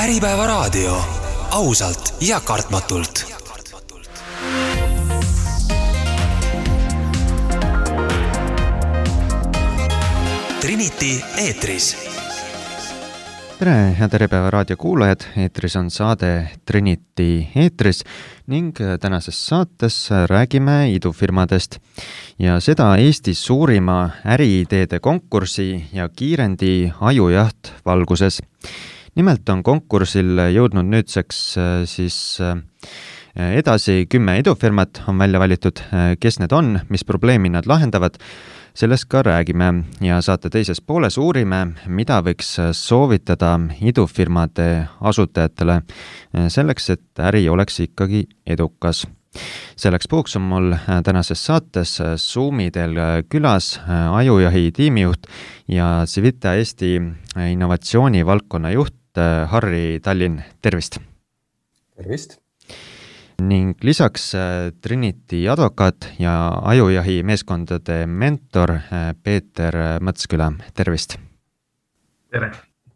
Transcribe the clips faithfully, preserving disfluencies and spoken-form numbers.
Äripäeva raadio. Ausalt ja kartmatult. Trinity eetris. Tere, head Äripäeva raadio kuulajad. Eetris on saade Trinity eetris ning tänases saates räägime idufirmadest ja seda Eesti suurima äriideede konkursi ja kiirendi ajujaht valguses. Nimelt on konkursil jõudnud nüüdseks siis edasi kümme idufirmat on välja valitud, kes need on, mis probleemi nad lahendavad. Sellest ka räägime ja saate teises pooles uurime, mida võiks soovitada idufirmade asutajatele selleks, et äri oleks ikkagi edukas. Selleks puhuks on mul tänases saates Zoomidel külas ajujahi tiimijuht ja Civita Eesti innovatsiooni valdkonna juht Harri Tallinn. Tervist! Tervist! Ning lisaks Trinity advokaat ja ajujahi meeskondade mentor Peeter Mõtsküla. Tervist! Tere!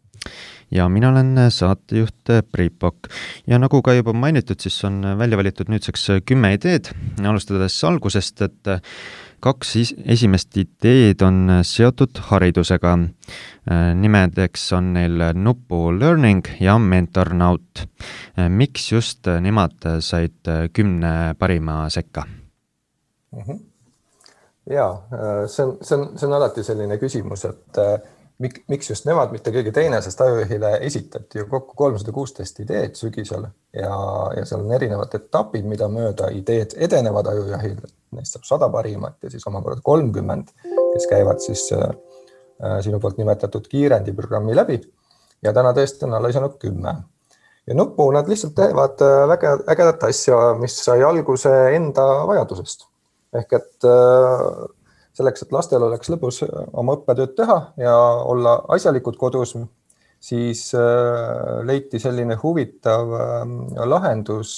Ja mina olen saatejuht Priit Pokk. Ja nagu ka juba mainitud, siis on välja valitud nüüdseks kümme ideed. Alustades algusest, et kaks esimest ideed on seotud haridusega. Nimedeks on neil Nupu Learning ja Mentornaut. Miks just nemad said kümne parima sekka? Mm-hmm. Jaa, see on, see on, see on alati selline küsimus, et Mik, miks just nemad, mitte keegi teine, sest ajujahile esitati ju kokku kolmsada kuusteist ideed sügisel ja, ja seal on erinevad etapid, mida mööda ideed edenevad ajujahil. Neist saab sada parimat ja siis omakorda kolmkümmend, kes käivad siis äh, sinu poolt nimetatud kiirendiprogrammi läbi ja täna tõesti on alla isanud kümme. Ja Nupu nad lihtsalt teevad väga ägedat asja, mis sai alguse enda vajadusest. Ehk et äh, selleks, et lastel oleks lõbus oma õppetööd teha ja olla asjalikud kodus, siis leiti selline huvitav lahendus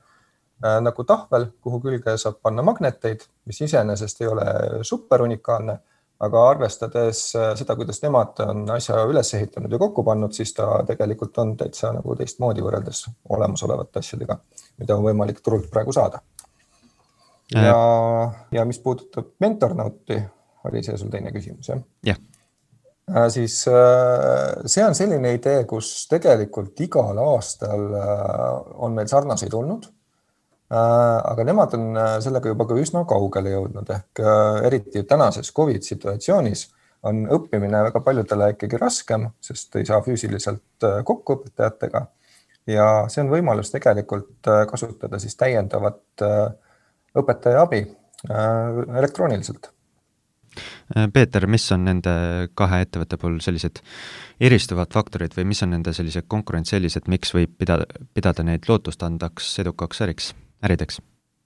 nagu tahvel, kuhu külge saab panna magneteid, mis iseenesest ei ole super unikaalne, aga arvestades seda, kuidas nemad on asja üles ehitanud ja kokku pannud, siis ta tegelikult on täitsa nagu teistmoodi võrreldes olemasolevate asjadega, mida on võimalik turult praegu saada. Ja, ja mis puudutab Mentornauti, oli see sul teine küsimus, jah? Yeah. Siis see on selline idee, kus tegelikult igal aastal on meil sarnaseid olnud, aga nemad on sellega juba ka üsna kaugele jõudnud, ehk eriti tänases COVID-situatsioonis on õppimine väga paljudele ikkagi raskem, sest ei saa füüsiliselt kokku õpetajatega ja see on võimalus tegelikult kasutada siis täiendavat õpetaja abi elektrooniliselt. Peeter, mis on nende kahe ettevõtte puhul sellised eristuvad faktorid või mis on nende sellised konkurentselised, miks võib pidada, pidada neid lootustandaks edukaks äriks, ärideks?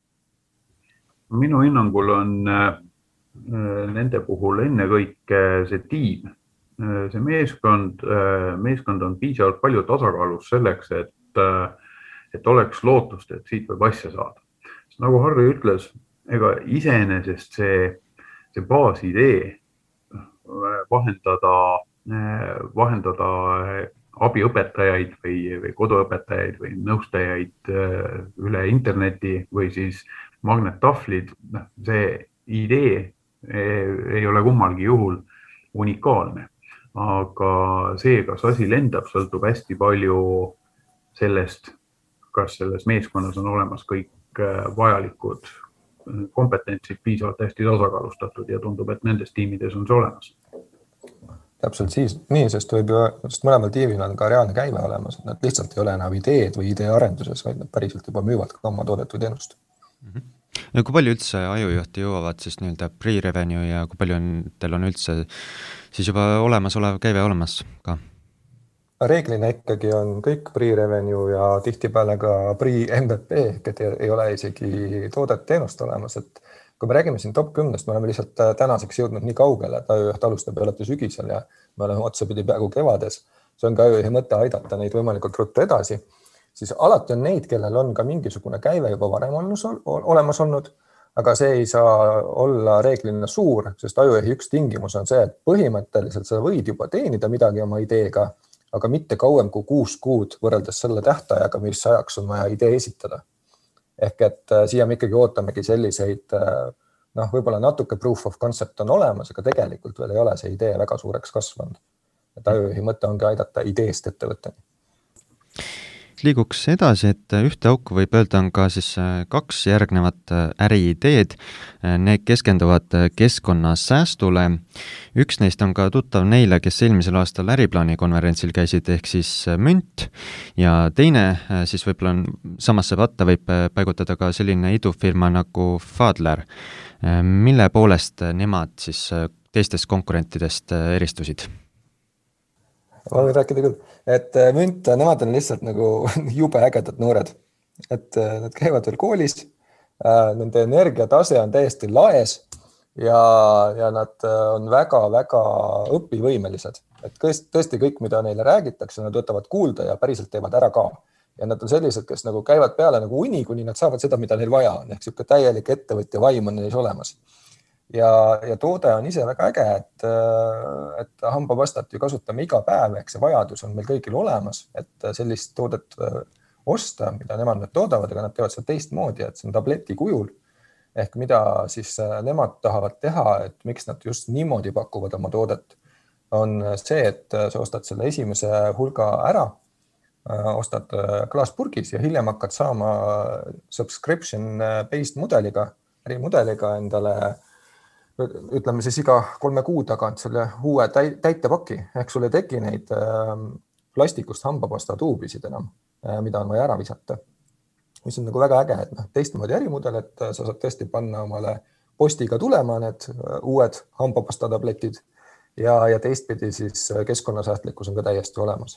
Minu hinnangul on nende puhul ennekõike see tiim. See meeskond, meeskond on piisavalt palju tasakaalus selleks, et, et oleks lootust, et siit võib asja saada. Nagu Harri ütles, ega iseenesest see, see baasidee vahendada, vahendada abiõpetajaid või, või koduõpetajaid või nõustajaid üle interneti või siis magnettahvlid, see idee ei ole kummalgi juhul unikaalne. Aga see, kas asi lendab, sõltub hästi palju sellest, kas selles meeskonnas on olemas kõik vajalikud kompetentsid piisavalt hästi tasakaalustatud ja tundub, et nendes tiimides on see olemas. Täpselt siis, nii, sest võib ju, sest mõlemal tiimil on ka reaalne käive olemas, et nad lihtsalt ei ole enam ideed või idee arenduses, vaid nad päriselt juba müüvad ka oma toodet või teenust. Mm-hmm. Ja kui palju üldse ajujuhti jõuavad siis nii-öelda pre-revenue ja kui palju on, teil on üldse siis juba olemas olev käive olemas ka? Reeglina ikkagi on kõik pre-revenue ja tihtipeale ka pre-M V P, et ei ole isegi toodet teenust olemas. Et kui me räägime siin top kümnest, me oleme lihtsalt tänaseks jõudnud nii kaugele, et ajujuht alustab ja olete sügisel ja me oleme otsapidi peaaegu kevades. See on ka ajujuhi mõte aidata neid võimalikult ruttu edasi. Siis alati on neid, kellel on ka mingisugune käive juba varem olemas olnud, aga see ei saa olla reeglina suur, sest ajujuhi üks tingimus on see, et põhimõtteliselt sa võid juba teenida midagi oma ideega, aga mitte kauem kui kuus kuud võrreldes selle tähtajaga, mis ajaks on vaja idee esitada. Ehk et siia me ikkagi ootamegi selliseid, noh, võib-olla natuke proof of concept on olemas, aga tegelikult veel ei ole see idee väga suureks kasvanud. Et ajujuhi mõte ongi aidata ideest ettevõtteni. Liiguks edasi, et ühte auku võib öelda on ka siis kaks järgnevat äriideed. Need keskenduvad keskkonnasäästule. Üks neist on ka tuttav neile, kes eelmisel aastal äriplaani konverentsil käisid, ehk siis Münt. Ja teine siis võib-olla on, samasse patta võib paigutada ka selline idufirma nagu Fadler. Mille poolest nemad siis teistest konkurentidest eristusid? Ma võin rääkida küll, et Münt, nemad on lihtsalt nagu jube ägedad noored, et nad käivad veel koolis, nende energiatase on täiesti laes ja, ja nad on väga-väga õpivõimelised, et tõesti kõik, mida neile räägitakse, nad võtavad kuulda ja päriselt teevad ära ka. Ja nad on sellised, kes nagu käivad peale nagu uni, kuni nad saavad seda, mida neil vaja on, ehk siuke täielik ettevõtja vaim on neis olemas. Ja, ja toode on ise väga äge, et, et hambapastat ju kasutame iga päev, ehk see vajadus on meil kõigil olemas, et sellist toodet osta, mida nemad nüüd toodavad, aga nad teevad seda teistmoodi, et see on tableti kujul, ehk mida siis nemad tahavad teha, et miks nad just niimoodi pakuvad oma toodet, on see, et sa ostad selle esimese hulga ära, ostad klaaspurgis ja hiljem hakkad saama subscription-based mudeliga, ärimudeliga endale ütleme siis iga kolme kuu tagant selle uue täitepaki, ehk sul ei teki neid plastikust hambapasta tuubisid enam, mida on vaja ära visata. Mis on nagu väga äge, et noh, teistmoodi ärimudel, et sa saad tõesti panna omale postiga tulema need uued hambapasta tabletid ja, ja teistpidi siis keskkonnasäästlikkus on ka täiesti olemas.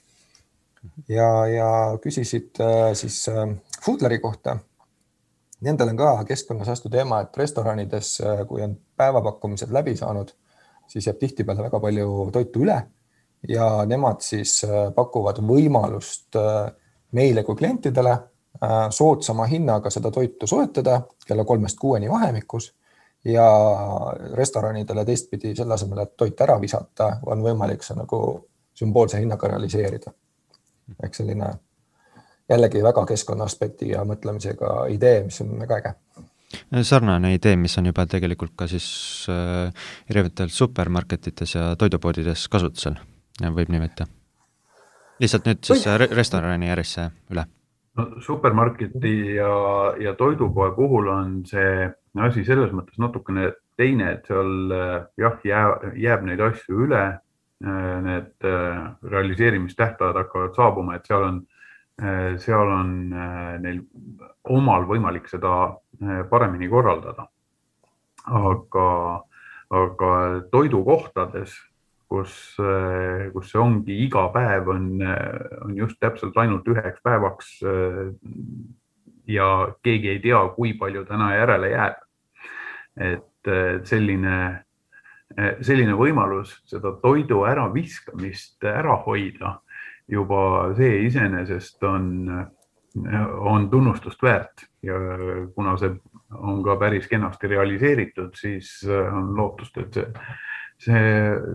Ja, ja küsisid siis Foodleri kohta. Nendel on ka keskkonnasäästu teema, et restoranides, kui on päevapakkumised läbi saanud, siis jääb tihtipeale väga palju toitu üle ja nemad siis pakuvad võimalust meile kui klientidele soodsama hinnaga seda toitu soetada kella kolmest kuueni vahemikus ja restoranidele teistpidi selle asemel, et toit ära visata, on võimalik see nagu sümboolse hinnaga realiseerida. Ehk selline jällegi väga keskkonna aspekti ja mõtlemisega idee, mis on väga äge. Sarnane idee, mis on juba tegelikult ka siis äh, erinevatel supermarketites ja toidupoodides kasutusel, võib nii võtta. Lihtsalt nüüd siis Või... restorani järjesse üle. No, supermarketi ja, ja toidupoe puhul on see asi selles mõttes natukene teine, et seal jah, jääb, jääb neid asju üle, need realiseerimistähtajad hakkavad saabuma, et seal on seal on neil omal võimalik seda paremini korraldada. Aga, aga toidukohtades, kus, kus see ongi iga päev on, on just täpselt ainult üheks päevaks ja keegi ei tea, kui palju täna järele jääb. Et selline, selline võimalus seda toidu ära viskamist ära hoida juba see iseenesest on, on tunnustust väärt ja kuna see on ka päris kenasti realiseeritud, siis on lootust, et see, see,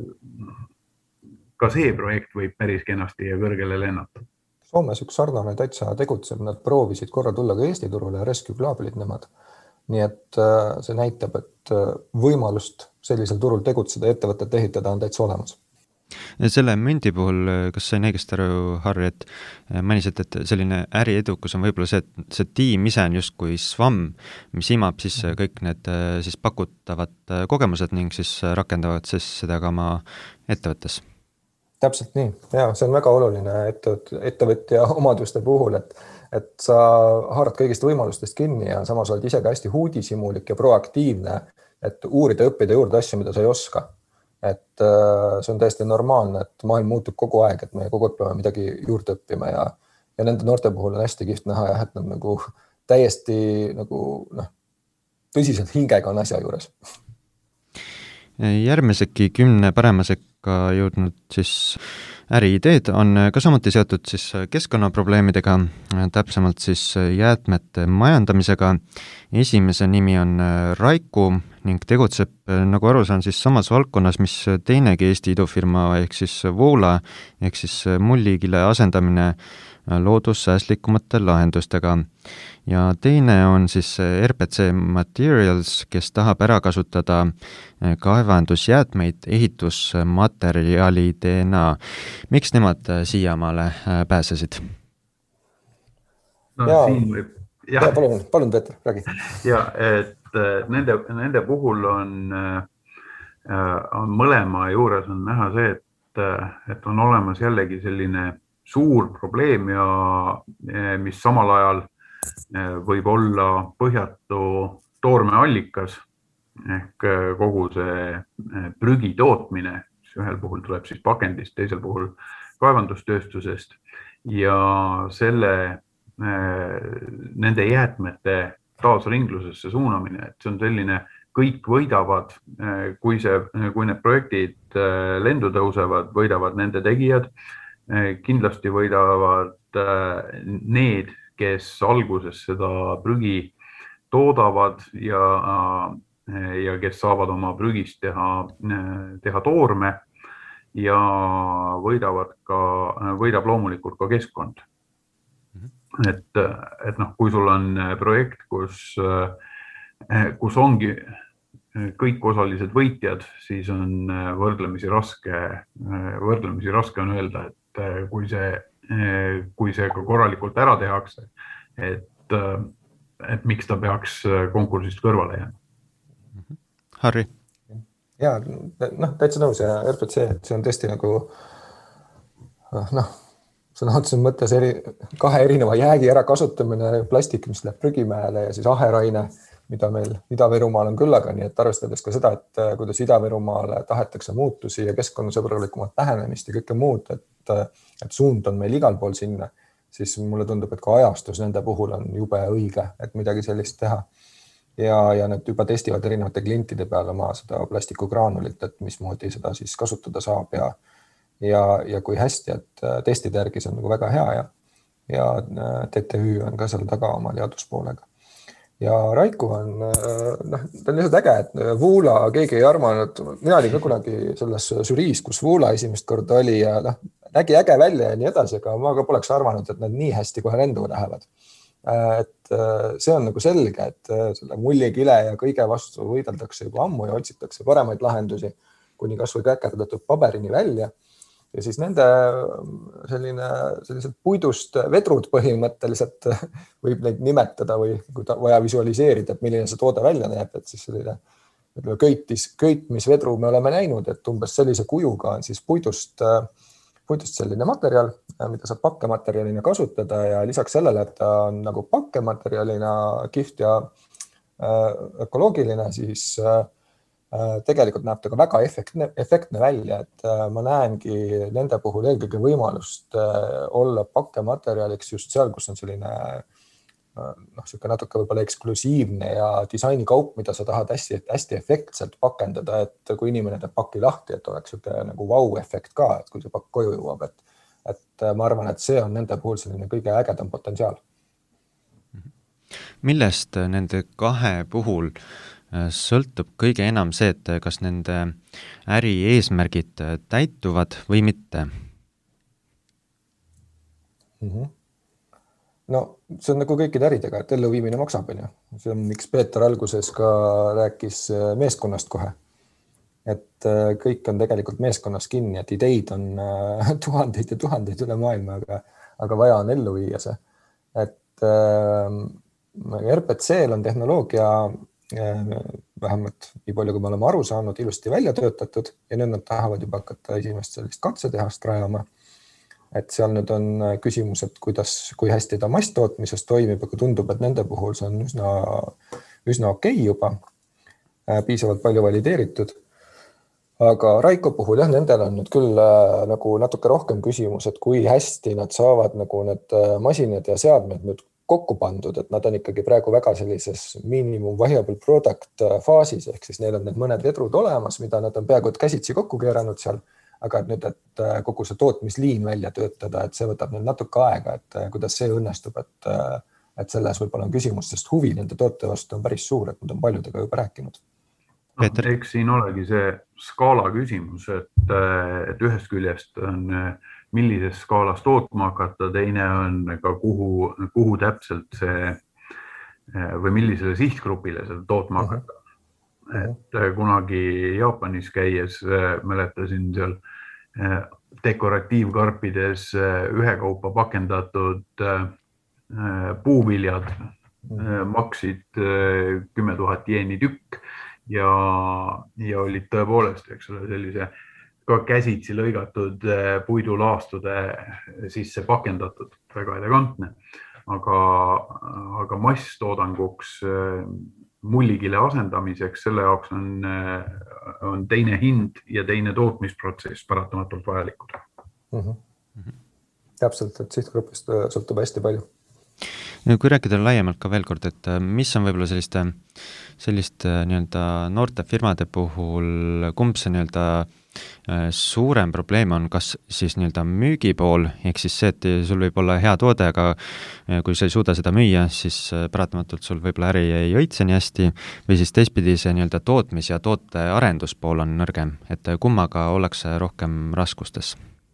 ka see projekt võib päris kenasti ja kõrgele lennata. Soomes üks sarnane täitsa tegutseb, nad proovisid korra tulla ka Eesti turule ja Rescue Globaalid nemad. Nii et see näitab, et võimalust sellisel turul tegutseda ja ettevõtet ehitada on täitsa olemas. Selle Münti puhul, kas sain õigesti aru, Harri, et mainisid, et selline äriedukus on võib-olla see, et see tiim ise on just kui svamm, mis imab siis kõik need siis pakutavad kogemused ning siis rakendavad siis seda ka oma ettevõttes. Täpselt nii. Ja, see on väga oluline ettevõtja omaduste puhul, et, et sa haarad kõigist võimalustest kinni ja samas oled ise ka hästi huudisimulik ja proaktiivne, et uurida, õppida juurde asju, mida sa ei oska. Et see on täiesti normaalne, et maailm muutub kogu aeg, et me kogu aeg peame midagi juurde õppima ja, ja nende noorte puhul on hästi kiht näha ja et nad nagu täiesti nagu, noh, tõsiselt hingega on asja juures. Järgmiseki kümne parema sekka jõudnud siis äriideed on ka samuti seotud siis keskkonnaprobleemidega, täpsemalt siis jäätmete majandamisega. Esimese nimi on Raiku ning tegutseb, nagu aru saan, siis samas valdkonnas, mis teinegi Eesti idufirma ehk siis Voola ehk siis mullikile asendamine loodussäästlikumate lahendustega. Ja teine on siis R P C Materials, kes tahab ära kasutada kaevandusjäätmeid ehitusmaterjalidena. Miks nemad siiamaale pääsesid? No, ja, siin võib... ja, ja palun, palun Peeter, räägi. Ja, et nende, nende puhul on, on mõlema juures on näha see, et, et on olemas jällegi selline suur probleem ja mis samal ajal võib olla põhjatu toormeallikas ehk kogu see prügi tootmine, ühel puhul tuleb siis pakendist, teisel puhul kaevandustööstusest ja selle, nende jäätmete taasringlusesse suunamine, et see on selline, kõik võidavad, kui, see, kui need projektid lendu tõusevad, võidavad nende tegijad, kindlasti võidavad need, kes alguses seda prügi toodavad ja, ja kes saavad oma prügist teha, teha toorme ja võidavad ka, võidab loomulikult ka keskkond. Et, et noh, kui sul on projekt, kus, kus ongi kõik osalised võitjad, siis on võrdlemisi raske, võrdlemisi raske on öelda, et kui see, kui see ka korralikult ära tehakse, et, et miks ta peaks konkursist kõrvale jääma. Harri? Ja, noh, täitsa nõus ja R P C, see on tõesti nagu noh, sõna otseses mõttes eri, kahe erineva jäägi ära kasutamine, plastik, mis läheb prügimäele ja siis aheraine, mida meil Ida-Virumaal on küllaga, nii et arvestades ka seda, et kuidas Ida-Virumaale tahetakse muutusi ja keskkonnasõbralikumat lähenemist ja kõike muud, et, et suund on meil igal pool sinna, siis mulle tundub, et ka ajastus nende puhul on jube õige, et midagi sellist teha. Ja, ja need juba testivad erinevate klientide peale oma seda plastikugraanulit, et mismoodi seda siis kasutada saab ja, ja, ja kui hästi, et testide järgi see on nagu väga hea ja, ja T T Ü on ka seal taga oma teaduspoolega. Ja Raiku on, noh, ta on lihtsalt äge, et Voola keegi ei armanud, mina olin ka kunagi selles žüriis, kus Voola esimest korda oli ja noh, nägi äge välja ja nii edasi, aga ma ka poleks arvanud, et nad nii hästi kohe lendu lähevad. Et see on nagu selge, et selle mullikile ja kõige vastu võideldakse juba ammu ja otsitakse paremaid lahendusi, kuni kas või käkerdatud paberini välja. Ja siis nende selline, sellised puidust vedrud põhimõtteliselt võib neid nimetada või kui ta vaja visualiseerida, et milline see toode välja näeb, et siis selline köitis, köitmisvedru me oleme näinud, et umbes sellise kujuga on siis puidust, puidust selline materjal, mida saab pakkematerjalina kasutada ja lisaks sellele, et ta on nagu pakkematerjalina kihvt ja ökoloogiline, siis tegelikult näeb ta ka väga efektne, efektne välja, et ma näengi nende puhul eelkõige võimalust olla pakkematerjaliks just seal, kus on selline noh, selline natuke võib-olla eksklusiivne ja disainikaup, mida sa tahad hästi, hästi efektselt pakendada, et kui inimene teeb paki lahti, et oleks selline nagu vau-efekt ka, et kui see pakk koju jõuab, et, et ma arvan, et see on nende puhul selline kõige ägedam potentsiaal. Millest nende kahe puhul sõltub kõige enam see, et kas nende äri eesmärgid täituvad või mitte? Mm-hmm. No see on nagu kõikide äridega, et elluviimine maksab. See on, miks Peeter alguses ka rääkis meeskonnast kohe. Et kõik on tegelikult meeskonnas kinni, et ideid on tuhandeid ja tuhandeid üle maailma, aga, aga vaja on ellu viia see. Et R P C-l on tehnoloogia vähemalt nii palju, kui me oleme aru saanud, ilusti välja töötatud ja nüüd nad tahavad juba hakata esimest sellist katsetehast rajama. Et seal nüüd on küsimus, et kuidas, kui hästi ta masstootmises toimib, aga tundub, et nende puhul see on üsna, üsna okei juba, piisavalt palju valideeritud. Aga Raiku puhul jah, nendel on nüüd küll nagu natuke rohkem küsimus, et kui hästi nad saavad nagu need masinad ja seadmed nüüd kokku pandud, et nad on ikkagi praegu väga sellises minimum viable product faasis, ehk siis neil on need mõned vedrud olemas, mida nad on peaaegu et käsitsi kokku keeranud seal, aga nüüd, et kogu see tootmisliin välja töötada, et see võtab nüüd natuke aega, et kuidas see õnnestub, et, et selles võib-olla on küsimus, sest huvi nende toote vastu on päris suur, et nad on paljudega juba rääkinud. No, eks siin olegi see skaala küsimus, et, et ühest küljest on millises skaalas tootma hakata, teine on ka kuhu, kuhu täpselt see või millisele sihtgrupile seda tootma hakata. Et kunagi Jaapanis käies mäletasin seal dekoratiivkarpides ühekaupa pakendatud puuviljad maksid kümme tuhat jeeni tükk ja, ja olid tõepoolest, eks ole, sellise ka käsitsi lõigatud puidulaastude sisse pakendatud, väga elegantne, aga, aga masstoodanguks mullikile asendamiseks, selle jaoks on, on teine hind ja teine tootmisprotsess paratamatult vajalikud. Mm-hmm. Mm-hmm. Täpselt, et sihtgrupist sõltub hästi palju. Kui rääkida laiemalt ka veel kord, et mis on võib-olla selliste, selliste nii-öelda noorte firmade puhul, kumb see nii-öelda suurem probleem on, kas siis nii-öelda müügipool, ehk siis see, et sul võib olla hea toode, aga kui sa ei suuda seda müüa, siis paratamatult sul võib-olla äri ei õitse nii hästi, või siis teistpidi see nii-öelda tootmis- ja toote arenduspool on nõrgem, et kummaga ollakse rohkem raskustes?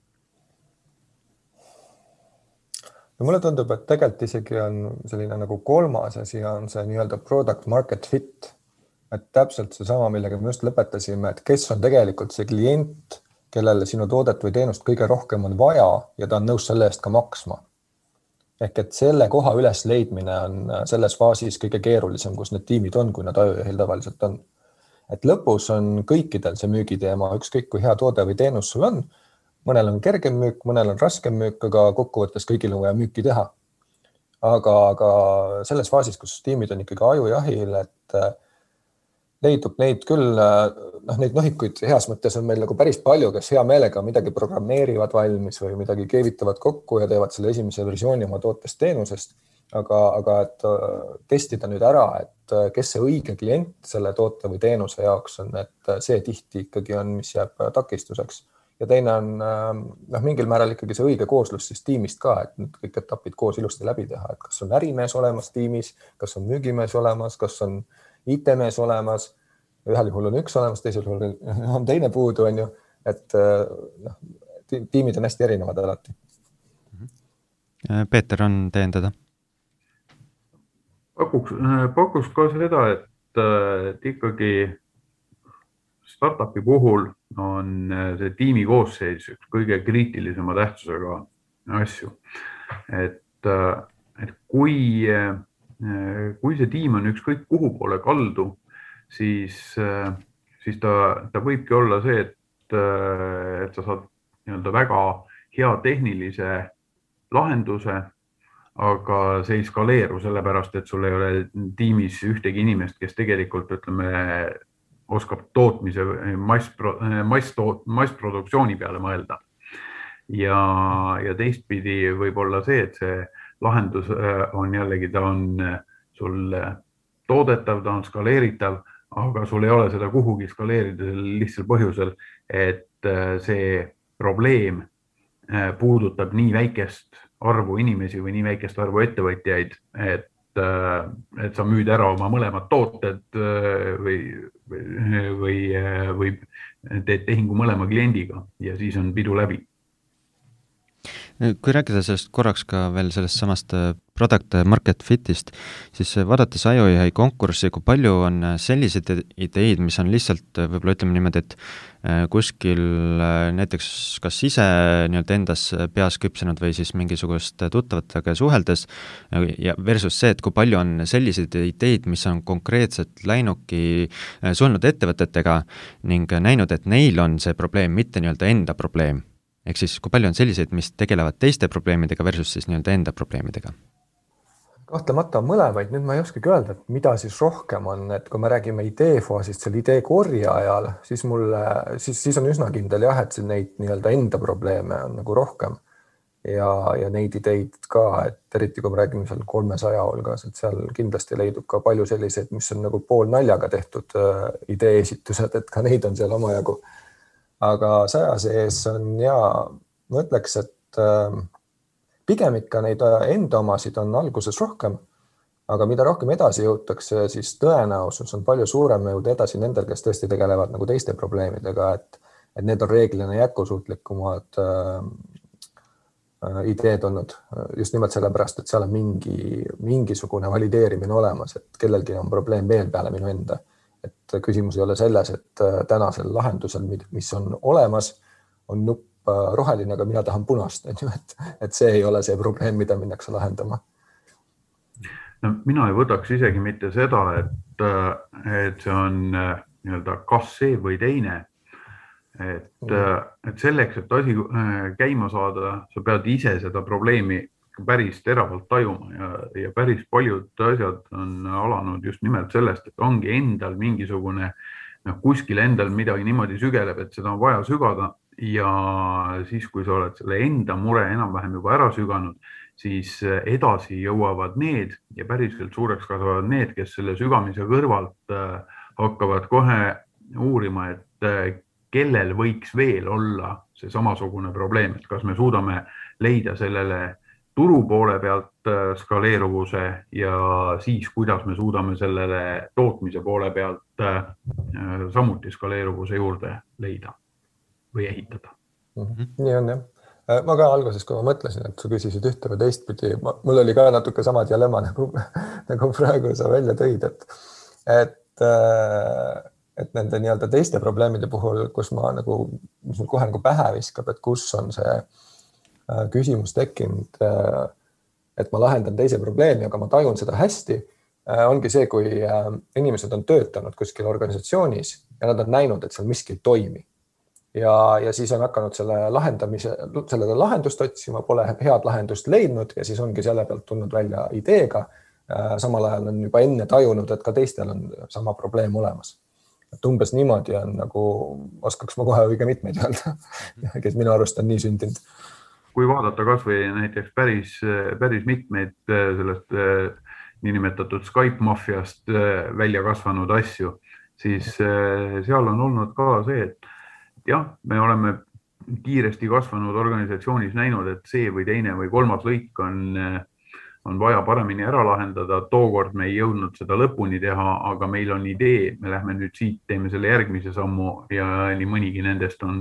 No mulle tundub, et tegelikult isegi on selline nagu kolmas asi on see nii-öelda product market fit. Et täpselt see sama, millega me just lõpetasime, et kes on tegelikult see klient, kellele sinu toodet või teenust kõige rohkem on vaja ja ta on nõus selle eest ka maksma. Ehk et selle koha üles leidmine on selles faasis kõige keerulisem, kus need tiimid on, kui nad ajujuhil tavaliselt on. Et lõpus on kõikidel see müügiteema, ükskõik kui hea toode või teenus sul on, mõnel on kergem müük, mõnel on raskem müük, aga kokkuvõttes kõigil on vaja müüki teha. Aga, aga selles faasis, kus tiimid on ikkagi ajujahil, et leidub neid küll, noh, neid nohikuid heas mõttes on meil nagu päris palju, kes hea meelega midagi programmeerivad valmis või midagi keevitavad kokku ja teevad selle esimese versiooni oma tootest teenusest. Aga, aga et testida nüüd ära, et kes see õige klient selle toote või teenuse jaoks on, et see tihti ikkagi on, mis jääb takistuseks. Ja teine on noh, mingil määral ikkagi see õige kooslus siis tiimist ka, et nüüd kõik etapid koos ilusti läbi teha, et kas on ärimees olemas tiimis, kas on müügimees olemas, kas on I T-mees olemas, ühel juhul on üks olemas, teisel juhul on teine puudu, on ju, et noh, tiimid on hästi erinevad alati. Peeter, on täiendada? Pakuks, pakuks ka seda, et, et ikkagi startupi puhul on see tiimi koosseis üks kõige kriitilisema tähtsusega asju. Et, et kui kui see tiim on ükskõik kuhu poole kaldu, siis, siis ta, ta võibki olla see, et, et sa saad nii-öelda väga hea tehnilise lahenduse, aga see ei skaleeru sellepärast, et sul ei ole tiimis ühtegi inimest, kes tegelikult, ütleme, oskab tootmise massproduktsiooni peale mõelda. Ja, ja teistpidi võib olla see, et see lahendus on jällegi, ta on sul toodetav, ta on skaleeritav, aga sul ei ole seda kuhugi skaleerida lihtsal põhjusel, et see probleem puudutab nii väikest arvu inimesi või nii väikest arvu ettevõtjaid, et, et sa müüd ära oma mõlemad tooted või, või, või, või teed tehingu mõlema kliendiga ja siis on pidu läbi. Kui rääkida sellest korraks ka veel sellest samast product market fitist, siis vaadates ajujuhi konkurssi, kui palju on selliseid ideid, mis on lihtsalt võib-olla ütleme niimoodi, et kuskil näiteks kas ise nii-öelda endas peas küpsenud või siis mingisugust tuttavatega suheldes ja versus see, et kui palju on selliseid ideid, mis on konkreetselt läinudki suhelnud ettevõtetega ning näinud, et neil on see probleem, mitte nii-öelda enda probleem. Ehk siis, kui palju on selliseid, mis tegelevad teiste probleemidega versus siis nii-öelda enda probleemidega? Kahtlemata on mõlemaid. Nüüd ma ei oskagi öelda, et mida siis rohkem on, et kui me räägime ideefaasist seal idee korja ajal, siis, mulle, siis, siis on üsna kindel jah, et neid nii-öelda enda probleeme on nagu rohkem ja, ja neid ideid ka, et eriti kui me räägime seal kolmesaja hulgas, et seal kindlasti leidub ka palju selliseid, mis on nagu pool naljaga tehtud idee esitused, et ka neid on seal omajagu. aga saja sees on ja ma ütleks, et äh, pigem ikka neid enda omasid on alguses rohkem, aga mida rohkem edasi jõutakse, siis tõenäosus on palju suurem jõuda edasi nendel, kes tõesti tegelevad nagu teiste probleemidega, et, et need on reeglina jätkusuutlikumad äh, ideed olnud just nimelt sellepärast, et seal on mingi, mingisugune valideerimine olemas, et kellelgi on probleem veel peale minu enda. Et küsimus ei ole selles, et tänasel lahendusel, mis on olemas, on nupp roheline, aga mina tahan punast. Et, et see ei ole see probleem, mida minnakse lahendama. No, mina ei võtaks isegi mitte seda, et, et see on nii-öelda kas see või teine. Et, et selleks, et asi käima saada, sa pead ise seda probleemi päris teravalt tajuma ja, ja päris paljud asjad on alanud just nimelt sellest, et ongi endal mingisugune, noh, kuskil endal midagi niimoodi sügeleb, et seda on vaja sügada ja siis, kui sa oled selle enda mure enam-vähem juba ära süganud, siis edasi jõuavad need ja päriselt suureks kasvavad need, kes selle sügamise kõrvalt hakkavad kohe uurima, et kellel võiks veel olla see samasugune probleem, et kas me suudame leida sellele turu poole pealt skaleeruvuse ja siis, kuidas me suudame sellele tootmise poole pealt samuti skaleeruvuse juurde leida või ehitada. Mm-hmm. Nii on, jah. Ma ka alguses, kui ma mõtlesin, et sa küsisid ühte või teistpidi, mul oli ka natuke sama dilemma, nagu, nagu praegu sa välja tõid, et, et et nende nii-öelda teiste probleemide puhul, kus ma nagu, mis mul kohe nagu pähe viskab, et kus on see küsimus tekkinud, et ma lahendan teise probleemi, aga ma tajun seda hästi, ongi see, kui inimesed on töötanud kuskil organisatsioonis ja nad on näinud, et seal miski ei toimi. Ja, ja siis on hakanud selle lahendamise, sellele lahendust otsima, pole head lahendust leidnud ja siis ongi selle pealt tulnud välja ideega. Samal ajal on juba enne tajunud, et ka teistel on sama probleem olemas. Et umbes niimoodi on nagu, oskaks ma kohe õige mitmeid öelda, kes minu arust on nii sündinud. Kui vaadata kas või näiteks päris, päris mitmeid sellest niinimetatud Skype-mafiast välja kasvanud asju, siis seal on olnud ka see, et jah, me oleme kiiresti kasvanud organisatsioonis näinud, et see või teine või kolmas lõik on on vaja paremini ära lahendada, tookord me ei jõudnud seda lõpuni teha, aga meil on idee, me lähme nüüd siit, teeme selle järgmise sammu ja nii mõnigi nendest on,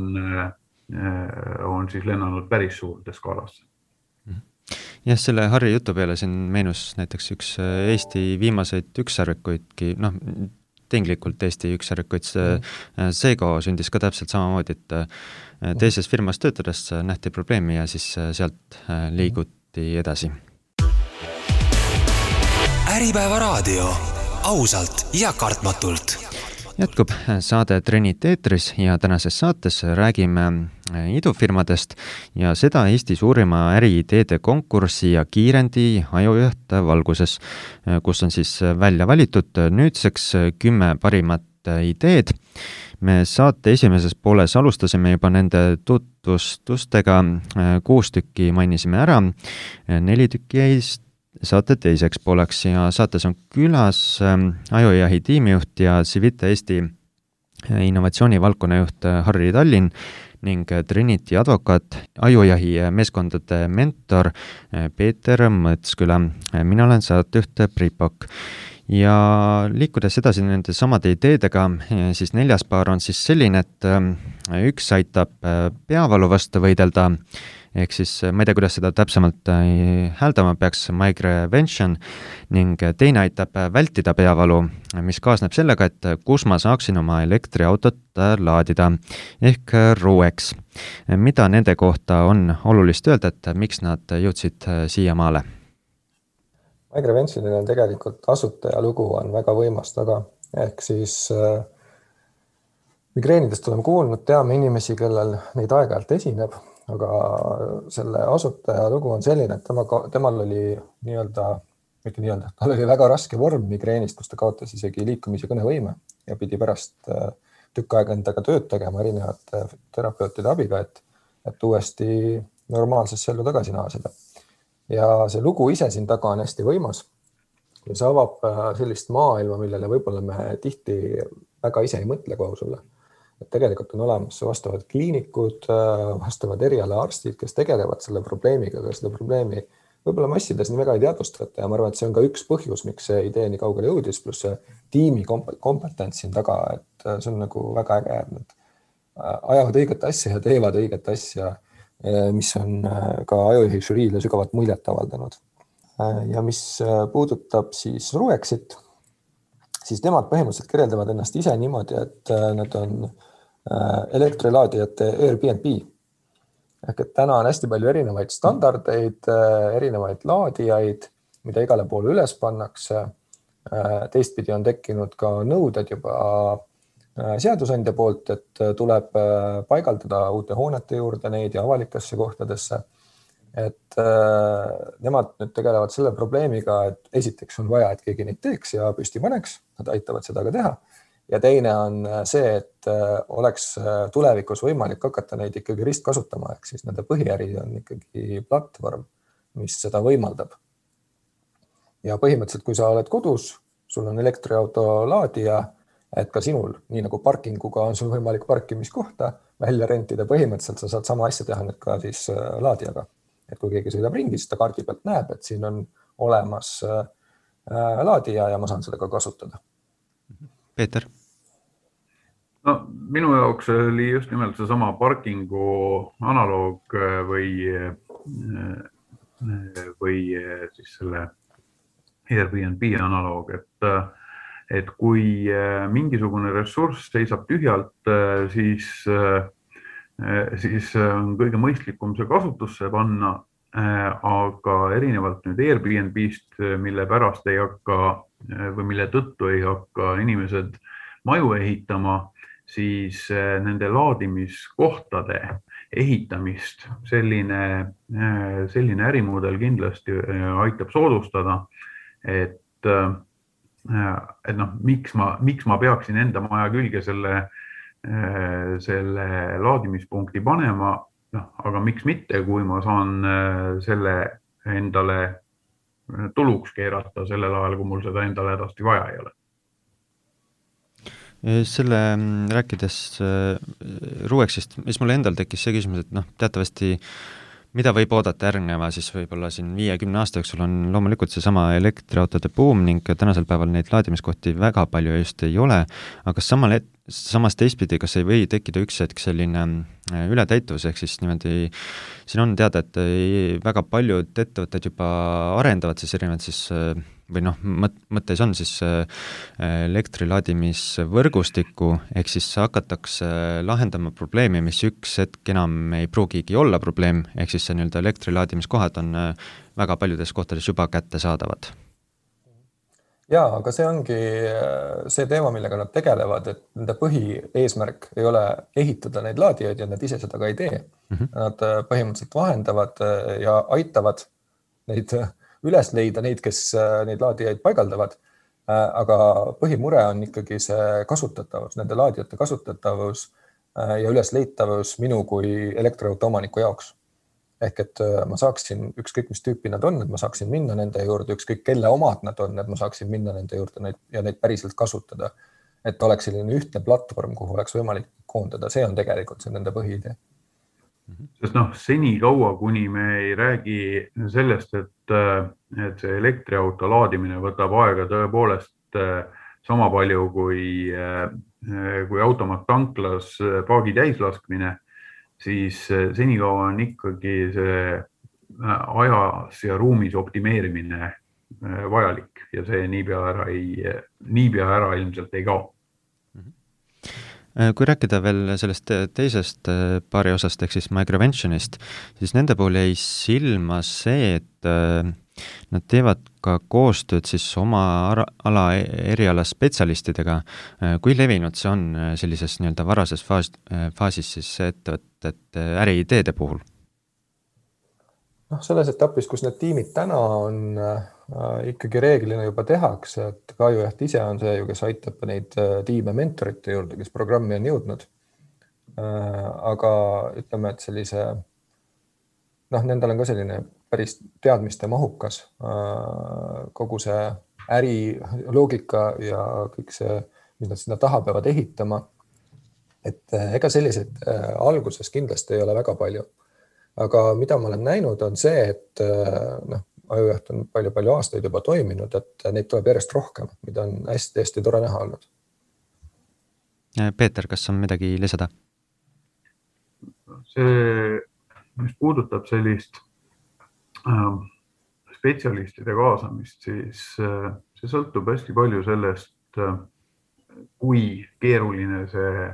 on siis lennanud päris suurde skaalasse. Jah, selle Harri jutu peale siin meenus näiteks üks Eesti viimaseid ükssarvikuidki, noh, tinglikult Eesti ükssarvikuid, Seego sündis ka täpselt samamoodi, et teises firmas töötades nähti probleemi ja siis sealt liiguti edasi. Äripäeva raadio, ausalt ja kartmatult. Jätkub saade Trinity eetris ja tänases saates räägime idufirmadest ja seda Eesti suurima äriideede konkursi ja kiirendi ajujuht valguses, kus on siis välja valitud nüüdseks kümme parimat ideed. Me saate esimeses pooles alustasime juba nende tutvustustega, kuus tükki mainisime ära, neli tükki jäist saate teiseks pooleks ja saates on külas Ajujahi tiimijuht ja Civita Eesti innovatsioonivaldkonna juht Harri Tallinn ning Trinity advokaat, Ajujahi meeskondade mentor Peeter Mõtsküla. Mina olen saatejuht Priit Pakk. Ja liikudes edasi nende samade ideedega, siis neljas paar on siis selline, et üks aitab peavalu vastu võidelda, ehk siis ma ei tea, kuidas seda täpsemalt hääldama peaks, Migrevention, ning teine aitab vältida peavalu, mis kaasneb sellega, et kus ma saaksin oma elektriautot laadida, ehk Ruex. Mida nende kohta on olulist öelda, et miks nad jõudsid siia maale? Migreventionil on tegelikult asutaja lugu on väga võimas taga, ehk siis äh, migreenidest oleme kuulnud, teame inimesi, kellel neid aeg-ajalt esineb, aga selle asutaja lugu on selline, et tema, temal oli nii-öelda, mitte nii-öelda, tal oli väga raske vorm migreenist, kus ta kaotas isegi liikumise kõnevõime ja pidi pärast tükk aega endaga tööd tegema erinevate terapeutide abiga, et, et uuesti normaalsesse ellu tagasi naaseda. Ja see lugu ise siin taga on hästi võimas ja see avab sellist maailma, millele võib-olla me tihti väga ise ei mõtle kohe sulle. et tegelikult on olemas vastavad kliinikud, vastavad erialaarstid, kes tegelevad selle probleemiga, aga seda probleemi võib-olla massides nii väga ei teadvustata ja ma arvan, et see on ka üks põhjus, miks see idee nii kaugele jõudis, pluss see tiimi kompetents siin taga, et see on nagu väga äge, et nad ajavad õiget asja ja teevad õiget asja, mis on ka ajujuhi žüriile sügavalt muljet avaldanud. Ja mis puudutab siis Ruexit, siis nemad põhimõtteliselt kirjeldavad ennast ise niimoodi, et nad on elektrilaadijate Airbnb. Ehk et täna on hästi palju erinevaid standardeid, erinevaid laadijaid, mida igale poole üles pannakse. Teistpidi on tekkinud ka nõuded juba seadusandja poolt, et tuleb paigaldada uute hoonete juurde neid ja avalikesse kohtadesse. Et nemad nüüd tegelevad selle probleemiga, et esiteks on vaja, et keegi neid teeks ja püsti paneks, nad aitavad seda ka teha. Ja teine on see, et oleks tulevikus võimalik hakata neid ikkagi ristkasutama, ehk siis nende põhiäri on ikkagi platvorm, mis seda võimaldab. Ja põhimõtteliselt, kui sa oled kodus, sul on elektriauto laadija, et ka sinul, nii nagu parkinguga on sul võimalik parkimiskohta välja rentida, põhimõtteliselt sa saad sama asja teha nüüd ka siis laadijaga. Et kui keegi sõidab ringi, siis ta kaardi pealt näeb, et siin on olemas laadija ja ma saan seda ka kasutada. Peeter? No, minu jaoks oli just nimelt see sama parkingu analoog või, või siis selle Airbnb analoog, et et kui mingisugune ressurss seisab tühjalt, siis, siis on kõige mõistlikum see kasutusse panna, aga erinevalt nüüd Airbnbist, mille pärast ei hakka või mille tõttu ei hakka inimesed maju ehitama, siis nende laadimiskohtade ehitamist selline, selline ärimudel kindlasti aitab soodustada, et et noh, miks ma, miks ma peaksin enda maja külge selle, selle laadimispunkti panema, noh, aga miks mitte, kui ma saan selle endale tuluks keerata sellel ajal, kui mul seda endale hädasti vaja ei ole. Selle rääkides Ruexist, mis mulle endal tekkis see küsimus, et noh, teatavasti mida võib oodata järgneva, siis võib-olla siin viiekümne aasta jooksul on loomulikult see sama elektriautode buum ning tänasel päeval neid laadimiskohti väga palju just ei ole, aga samal et, samas teistpidi, kas ei või tekkida üks hetk selline ületäituvus, ehk siis niimoodi, siin on teada, et väga paljud ettevõtted juba arendavad siis erinevad siis või noh, mõttes on siis elektrilaadimisvõrgustikku, ehk siis hakatakse lahendama probleemi, mis üks hetk enam ei pruugigi olla probleem, ehk siis see nii-öelda elektrilaadimiskohad on väga paljudes kohtades juba kättesaadavad. Jaa, aga see ongi see teema, millega nad tegelevad, et nende põhieesmärk ei ole ehitada neid laadijaid ja nad ise seda ka ei tee. Mm-hmm. Nad põhimõtteliselt vahendavad ja aitavad neid üles leida neid, kes neid laadijaid paigaldavad, aga põhimure on ikkagi see kasutatavus, nende laadijate kasutatavus ja ülesleitavus minu kui elektriauto omaniku jaoks. Ehk et ma saaksin ükskõik mis tüüpi nad on, et ma saaksin minna nende juurde, ükskõik kelle omad nad on, et ma saaksin minna nende juurde neid, ja neid päriselt kasutada. Et oleks selline ühtne platvorm, kuhu oleks võimalik koondada. See on tegelikult see nende põhiidee. Sest noh, seni kaua, kuni me ei räägi sellest, et, et see elektriauto laadimine võtab aega tõepoolest sama palju kui, kui automaat tanklas paagi täislaskmine, siis senikaua on ikkagi see ajas ja ruumis optimeerimine vajalik ja see niipea ära, ei, niipea ära ilmselt ei kao. Kui rääkida veel sellest teisest paari osast, ehk siis Microventionist, siis nende puhul jäi silma see, et nad teevad ka koostööd siis oma ala eriala spetsialistidega. Kui levinud see on sellises nii-öelda varases faas, faasis siis ettevõtete äriideede puhul? No, selles etapis, kus need tiimid täna on äh, ikkagi reeglina juba tehakse, et Kajujaht ise on see ju, kes aitab neid tiime mentorite juurde, kes programmi on jõudnud. Äh, aga ütleme, et sellise, noh, nendel on ka selline päris teadmiste mahukas äh, kogu see äri loogika ja kõik see, mida sinna taha peavad ehitama. et ega selliseid alguses kindlasti ei ole väga palju. Aga mida ma olen näinud, on see, et noh, ajujaht on palju-palju aastaid juba toiminud, et neid tuleb järjest rohkem, mida on hästi-hästi tore näha olnud. Peeter, kas on midagi lisada? See, mis puudutab sellist äh, spetsialistide kaasamist, siis äh, see sõltub hästi palju sellest, äh, kui keeruline see,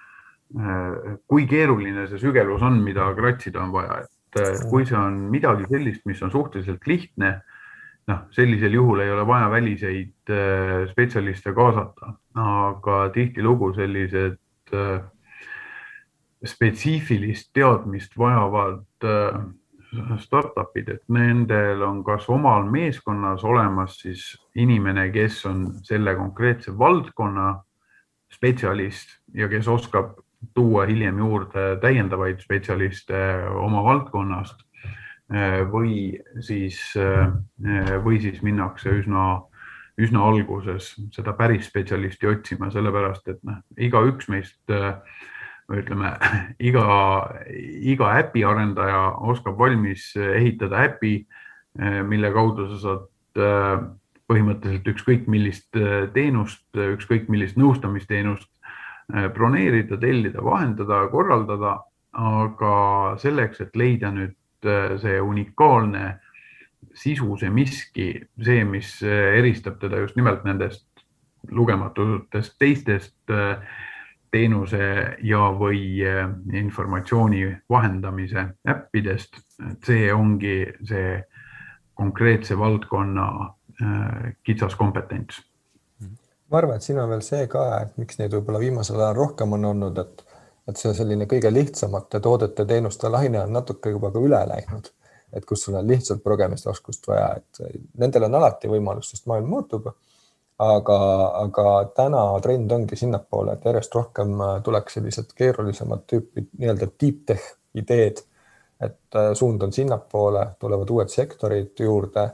äh, kui keeruline see sügelus on, mida kratsida on vaja. Et äh, kui see on midagi sellist, mis on suhteliselt lihtne, noh, sellisel juhul ei ole vaja väliseid äh, spetsialiste kaasata, aga tihtilugu sellised äh, spetsiifilist teadmist vajavad startupid, et nendel on kas omal meeskonnas olemas siis inimene, kes on selle konkreetse valdkonna spetsialist ja kes oskab tuua hiljem juurde täiendavaid spetsialiste oma valdkonnast või siis, või siis minnakse üsna, üsna alguses seda päris spetsialisti otsima, sellepärast, et noh, iga üks meist ütleme, iga, iga äpi arendaja oskab valmis ehitada äpi, mille kaudu sa saad põhimõtteliselt ükskõik millist teenust, ükskõik millist nõustamisteenust broneerida, tellida, vahendada, korraldada, aga selleks, et leida nüüd see unikaalne sisu, see miski, see, mis eristab teda just nimelt nendest lugematutest teistest teenuse ja või informatsiooni vahendamise äppidest. See ongi see konkreetse valdkonna kitsas kompetents. Ma arvan, et siin on veel see ka, et miks neid võib-olla viimasel ajal rohkem on olnud, et, et see selline kõige lihtsamate toodete teenuste laine on natuke juba ka üle läinud, et kus sul on lihtsalt programmistoskust vaja, et nendel on alati võimalus, sest maailm muutub. Aga, aga täna trend ongi sinnapoole, et järjest rohkem tuleks sellised keerulisemad tüüpid, nii-öelda deep tech ideed, et suund on sinnapoole, tulevad uued sektorid juurde,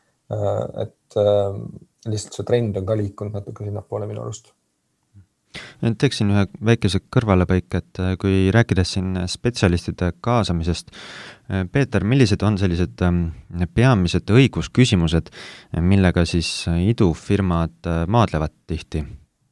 et lihtsalt see trend on ka liikunud natuke sinnapoole minu arust. Teeksin ühe väikese kõrvalepõik, et kui rääkides siin spetsialistide kaasamisest, Peeter, millised on sellised peamised õigusküsimused, millega siis idufirmad maadlevad tihti?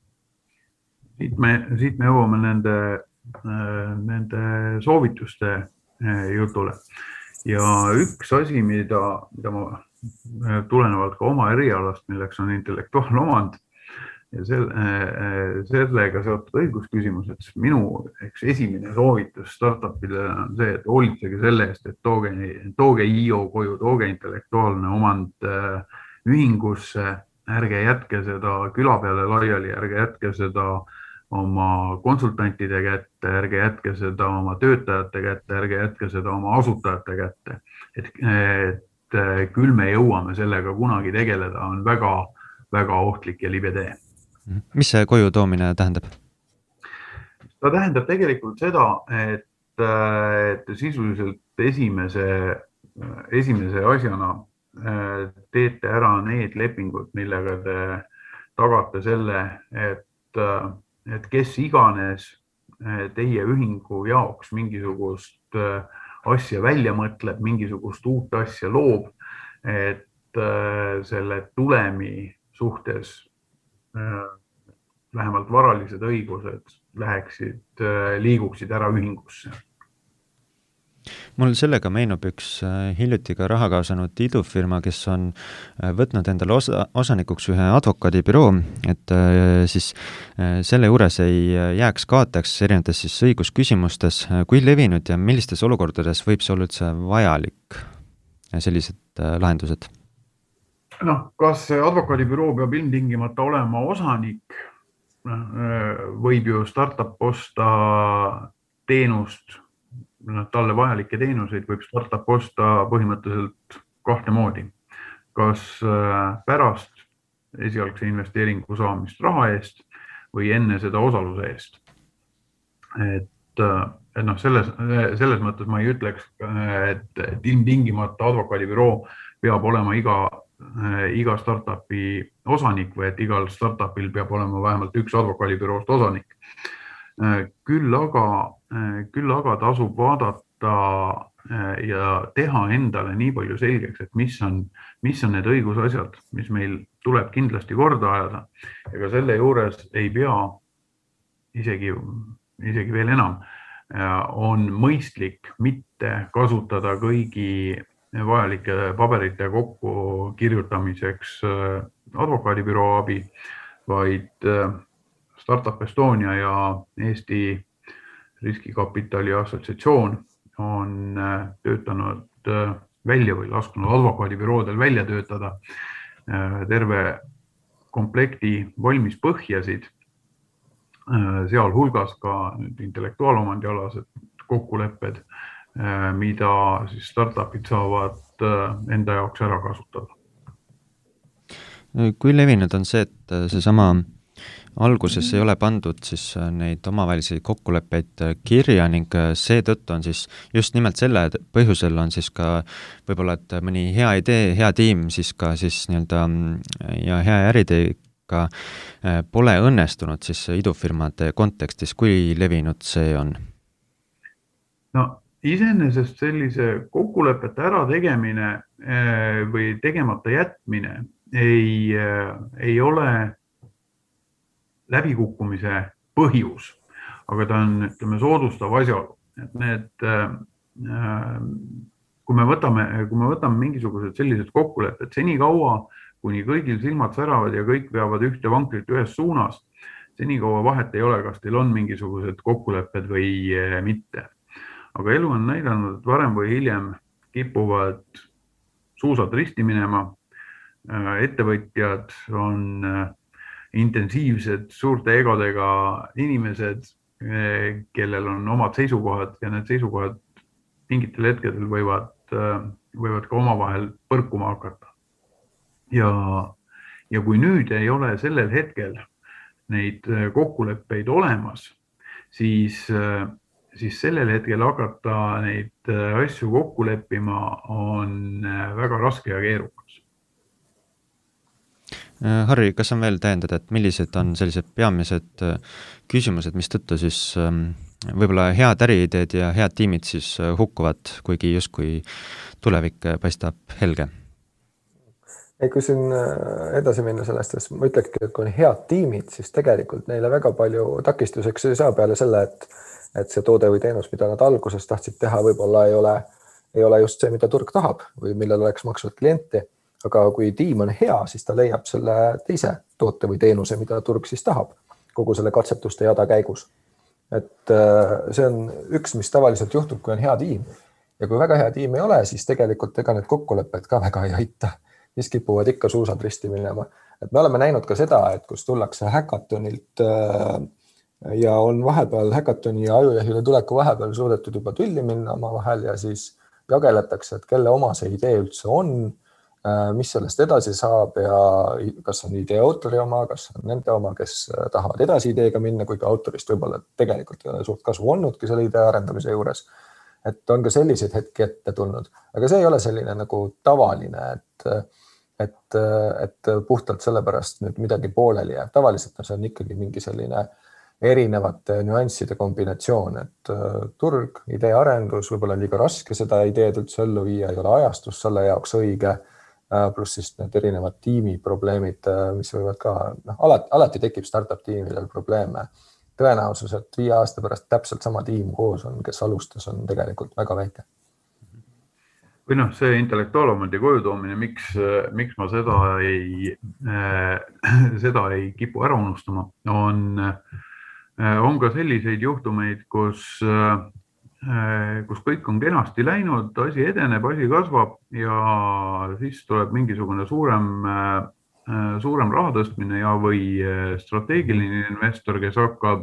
Siit me, siit me jõuame nende, nende soovituste jutule. Ja üks asi, mida, mida ma tulenevalt ka oma erialast, milleks on intellektuaalomand, ja sellega seotud õigusküsimused, minu eks esimene soovitus startupile on see, et hoolitsege selle eest, et tooge, tooge I O koju, tooge intellektuaalne omand ühingusse, ärge jätke seda küla peale laiali, ärge jätke seda oma konsultantide kätte, ärge jätke seda oma töötajate kätte, ärge jätke seda oma asutajate kätte. Et, et küll me jõuame sellega kunagi tegeleda, on väga, väga ohtlik ja libe tee. Mis see koju toomine tähendab? Ta tähendab tegelikult seda, et, et sisuliselt esimese, esimese asjana teete ära need lepingud, millega te tagate selle, et, et kes iganes teie ühingu jaoks mingisugust asja välja mõtleb, mingisugust uut asja loob, et selle tulemi suhtes vähemalt varalised õigused läheksid, liiguksid ära ühingusse. Mul sellega meenub üks hiljuti ka raha kaasanud idufirma, kes on võtnud endale osa, osanikuks ühe advokaadibüroo, et siis selle juures ei jääks kaotaks erinevates siis õigusküsimustes, kui levinud ja millistes olukordades võib see olla üldse vajalik sellised lahendused? No, kas advokaadibüroo peab ilmtingimata olema osanik, võib ju startup osta teenust, talle vajalikke teenuseid võib startup osta põhimõtteliselt kahte moodi. Kas pärast esialgse investeeringu saamist raha eest või enne seda osaluse eest. Et, et noh, selles, selles mõttes ma ei ütleks, et, et ilmtingimata advokaadibüroo peab olema iga iga startupi osanik või et igal startupil peab olema vähemalt üks advokaadibüroost osanik. Küll aga, küll aga tasub vaadata ja teha endale nii palju selgeks, et mis on, mis on need õigusasjad, mis meil tuleb kindlasti korda ajada. Ega selle juures ei pea isegi, isegi veel enam on mõistlik mitte kasutada kõigi vajalike paberite kokku kirjutamiseks advokaadibüroo abi, vaid Startup Estonia ja Eesti Riskikapitali Assotsiatsioon on töötanud välja või lasknud advokaadibüroodel välja töötada terve komplekti valmis põhjasid, seal hulgas ka intellektuaalomandi alased kokkulepped, mida siis startupid saavad enda jaoks ära kasutada. Kui levinud on see, et see sama alguses ei ole pandud siis neid omavahelisi kokkuleppeid kirja ning seetõttu on siis just nimelt selle põhjusel on siis ka võib-olla, et mõni hea idee, hea tiim siis ka siis nii-öelda ja hea ärideega pole õnnestunud siis idufirmade kontekstis, kui levinud see on? No iseenesest sellise kokkulepete ära tegemine või tegemata jätmine ei, ei ole läbikukkumise põhjus, aga ta on, ütleme, soodustav asjaolu. Et need, kui me võtame, kui me võtame mingisugused sellised kokkulepped, seni kaua, kuni kõigil silmad säravad ja kõik veavad ühte vankrit ühes suunas, seni kaua vahet ei ole, kas teil on mingisugused kokkulepped või mitte. Aga elu on näidanud, et varem või hiljem kipuvad suusad risti minema, ettevõtjad on intensiivsed suurte egodega inimesed, kellel on omad seisukohad ja need seisukohad mingitel hetkedel võivad, võivad ka omavahel põrkuma hakata. Ja, ja kui nüüd ei ole sellel hetkel neid kokkuleppeid olemas, siis, siis sellel hetkel hakata neid asju kokku leppima on väga raske ja keerukas. Harri, kas on veel tähendada, et millised on sellised peamised küsimused, mis tõttu siis võib-olla head äriideed ja head tiimid siis hukkuvad, kuigi justkui tulevik paistab helge? Ei, kui siin edasi minna sellest, siis ma ütlekski, et kui on head tiimid, siis tegelikult neile väga palju takistuseks ei saa peale selle, et, et see toode või teenus, mida nad alguses tahtsid teha, võib-olla ei ole, ei ole just see, mida turg tahab või millel oleks maksnud klienti. Aga kui tiim on hea, siis ta leiab selle teise toote või teenuse, mida turg siis tahab kogu selle katsetuste jada käigus. Et see on üks, mis tavaliselt juhtub, kui on hea tiim. Ja kui väga hea tiim ei ole, siis tegelikult ega need kokkulepped ka väga ei aita. Mis kipuvad ikka suusad risti minema. Et me oleme näinud ka seda, et kus tullakse häkatonilt ja on vahepeal häkatoni ja ajujahile tuleku vahepeal suudetud juba tülli minna oma vahel ja siis jageletakse, et kelle oma see idee üldse on, mis sellest edasi saab ja kas on idee autori oma, kas on nende oma, kes tahavad edasi ideega minna, kuigi autorist võib-olla tegelikult ei ole suurt kasu olnudki selle idee arendamise juures. Et on ka selliseid hetki ette tulnud, aga see ei ole selline nagu tavaline, et, et, et puhtalt sellepärast nüüd midagi pooleli jääb. Tavaliselt see on ikkagi mingi selline erinevate nüansside kombinatsioon, et turg, idee arendus, võib-olla on liiga raske seda ideed üldse ellu viia, ei ole ajastus selle jaoks õige, pluss siis need erinevad tiimi probleemid, mis võivad ka, noh, alati, alati tekib startup tiimidel probleeme. Tõenäosus, et viie aasta pärast täpselt sama tiim koos on, kes alustas, on tegelikult väga väike. Või noh, see intellektuaalomandi kojutoomine, miks, miks ma seda ei, seda ei kipu ära unustama, on, on ka selliseid juhtumeid, kus kus kõik on kenasti läinud, asi edeneb, asi kasvab ja siis tuleb mingisugune suurem, suurem raha tõstmine ja või strateegiline investor, kes hakkab,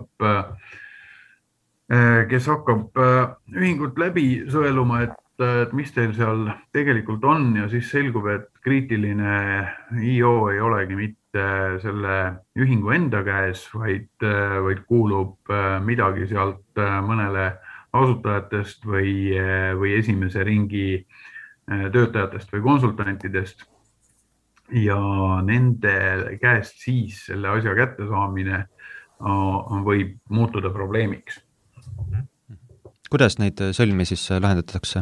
kes hakkab ühingut läbi sõeluma, et, et mis teil seal tegelikult on ja siis selgub, et kriitiline I O ei olegi mitte selle ühingu enda käes, vaid, vaid kuulub midagi sealt mõnele asutajatest või, või esimese ringi töötajatest või konsultantidest ja nende käest siis selle asja kätte saamine võib muutuda probleemiks. Kuidas neid sõlmi siis lahendatakse?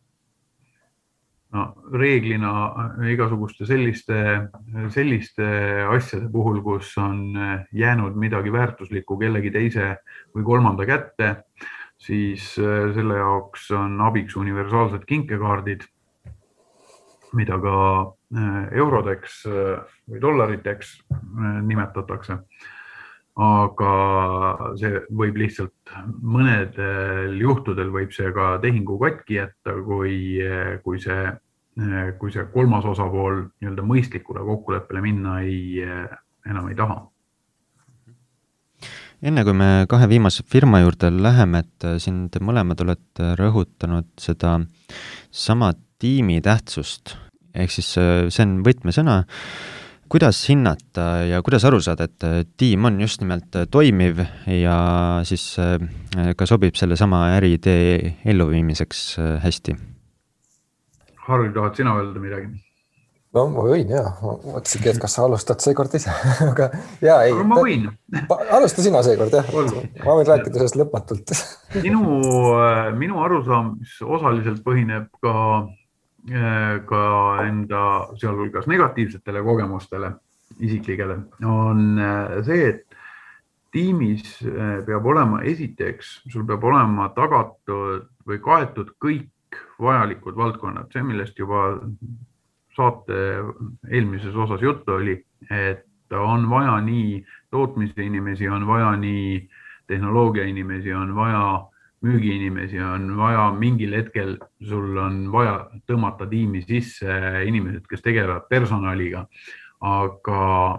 No, reeglina igasuguste selliste, selliste asjade puhul, kus on jäänud midagi väärtuslikku kellegi teise või kolmanda kätte, siis selle jaoks on abiks universaalsed kinkekaardid, mida ka eurodeks või dollariteks nimetatakse. Aga see võib lihtsalt mõnedel juhtudel võib see ka tehingu katki jätta, kui, kui, see, kui see kolmas osapool nii-öelda mõistlikule kokkuleppele minna ei, enam ei taha. Enne kui me kahe viimase firma juurde läheme, et siin te mõlemad olete rõhutanud seda sama tiimi tähtsust, ehk siis see on võtmesõna. Kuidas hinnata ja kuidas aru saada, et tiim on just nimelt toimiv ja siis ka sobib selle sama äriidee elluviimiseks hästi? Harri, tahad sina öelda midagi? No ma võin, jah. Ma mõtlesingi, et kas sa alustad seekord ise. Aga, jaa, ei, Aga ma võin. Alusta sina seekord, jah. Ma võin rääkida sellest lõpmatult. Minu, minu arusaam, mis osaliselt põhineb ka ka enda sealhulgas negatiivsetele kogemustele isiklikele, on see, et tiimis peab olema esiteks, sul peab olema tagatud või kaetud kõik vajalikud valdkonnad. See, millest juba saate eelmises osas juttu oli, et on vaja nii tootmise inimesi, on vaja nii tehnoloogia inimesi, on vaja müügiinimesi, on vaja mingil hetkel, sul on vaja tõmmata tiimi sisse inimesed, kes tegelevad personaliga, aga,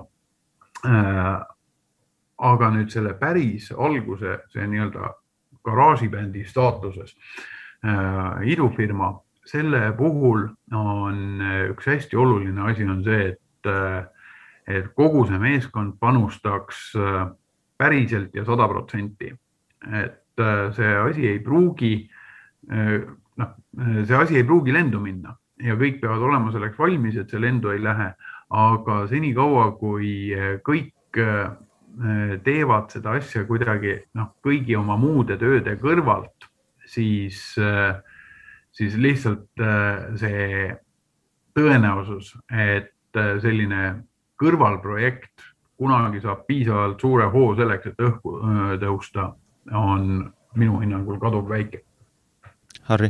äh, aga nüüd selle päris alguse, see nii-öelda garaažibändi staatuses äh, idufirma, selle puhul on üks hästi oluline asi on see, et, et kogu see meeskond panustaks päriselt ja sada protsenti, et see asi ei pruugi, noh, see asi ei pruugi lendu minna ja kõik peavad olema selleks valmis, et see lendu ei lähe, aga seni kaua, kui kõik teevad seda asja kuidagi, noh, kõigi oma muude tööde kõrvalt, siis, siis lihtsalt see tõenäosus, et selline kõrvalprojekt kunagi saab piisavalt suure hoo selleks, et õhku tõusta, on minu hinnangul kaduv väike. Harri?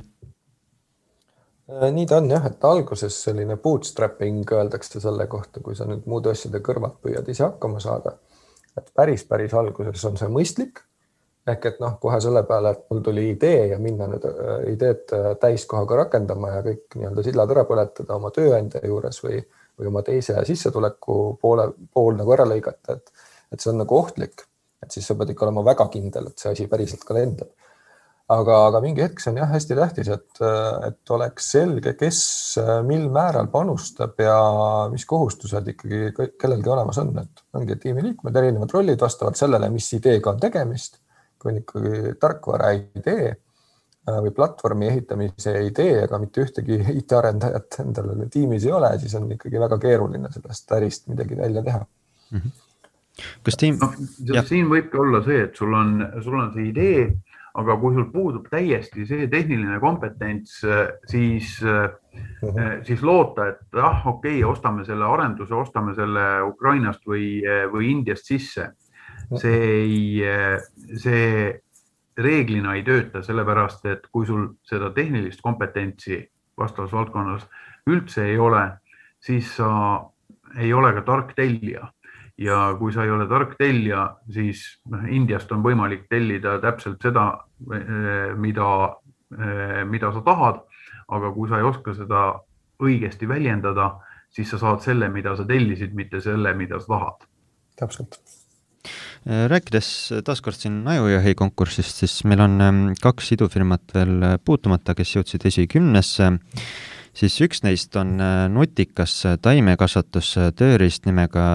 Nii ta on jah, et alguses selline bootstrapping öeldakse selle kohta, kui sa nüüd muude asjade kõrvalt püüad ise hakkama saada. Et päris, päris alguses on see mõistlik, ehk et noh, kohe selle peale, et mul tuli idee ja minna nüüd ideed täiskohaga rakendama ja kõik nii-öelda sillad ära põletada oma tööandja juures või, või oma teise sissetuleku poole, pool nagu ära lõigata, et, et see on nagu ohtlik. Et siis sa pead ikka olema väga kindel, et see asi päriselt ka lendab. Aga, aga mingi hetk see on jah hästi tähtis, et, et oleks selge, kes mil määral panustab ja mis kohustused ikkagi kellelgi olemas on. Et ongi tiimiliikmed, erinevad rollid vastavalt sellele, mis ideega on tegemist, kui on ikkagi tarkvara idee või platvormi ehitamise idee, aga mitte ühtegi I T-arendajat endale tiimis ei ole, siis on ikkagi väga keeruline sellest ärist midagi välja teha. Mm-hmm. Kas tiim... no, siin võibki olla see, et sul on, sul on see idee, aga kui sul puudub täiesti see tehniline kompetents, siis, mm-hmm. siis loota, et ah, okei, okay, ostame selle arenduse, ostame selle Ukrainast või, või Indiast sisse. See, ei, see reeglina ei tööta, sellepärast, et kui sul seda tehnilist kompetentsi vastavas valdkonnas üldse ei ole, siis sa ei ole ka tark tellija. Ja kui sa ei ole tark tellija, siis Indiast on võimalik tellida täpselt seda, mida, mida sa tahad, aga kui sa ei oska seda õigesti väljendada, siis sa saad selle, mida sa tellisid, mitte selle, mida sa tahad. Täpselt. Rääkides taaskord siin ajujahi konkursist, siis meil on kaks idufirmat veel puutumata, kes jõudsid esikümnesse. Siis üks neist on nutikas taimekasvatus tööriist nimega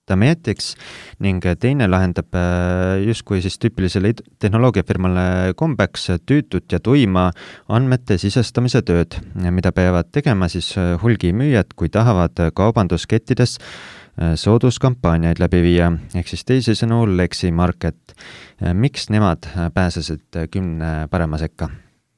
Damietics ning teine lahendab justkui siis tüüpilisele tehnoloogiafirmale kombeks tüütut ja tuima andmete sisestamise tööd, mida peavad tegema siis hulgimüüjad, kui tahavad kaubanduskettides sooduskampaaniaid läbi viia, ehk siis teisisõnu Lexi Market. Miks nemad pääsesid kümne parema sekka?